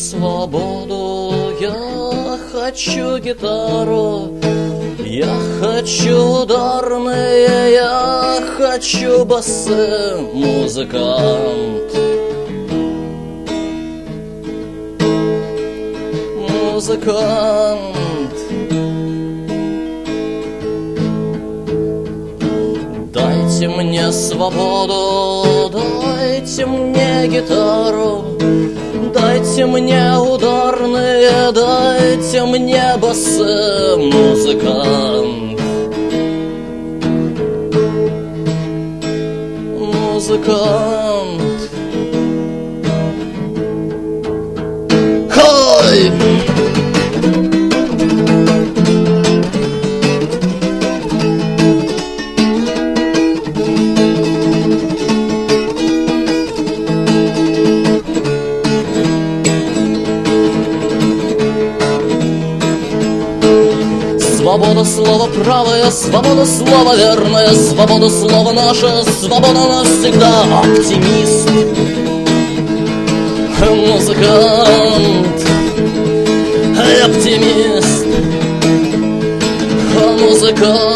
свободу, я хочу гитару, я хочу ударные, я хочу басы, музыкант. Музыкант. Дайте мне свободу, дайте мне гитару, дайте мне ударные, дайте мне басы, музыкант. Музыкант. Хой! Свобода слова правая, свобода слова верная, свобода слова наша, свобода навсегда. Оптимист, музыкант, оптимист, музыкант.